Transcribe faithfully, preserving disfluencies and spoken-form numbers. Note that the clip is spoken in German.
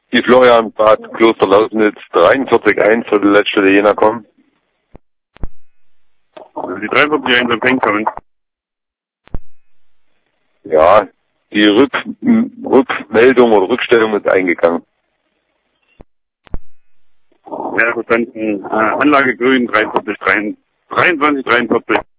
Die Florianbad Kloster Lausnitz dreiundvierzig eins für die Leitstelle Jena kommen. Die dreiundvierzig eins empfängt kommen. Ja, die Rück Rückmeldung oder Rückstellung ist eingegangen. Ja, verstanden. Äh, Anlage grün, dreiundvierzig, dreiundzwanzig, dreiundvierzig.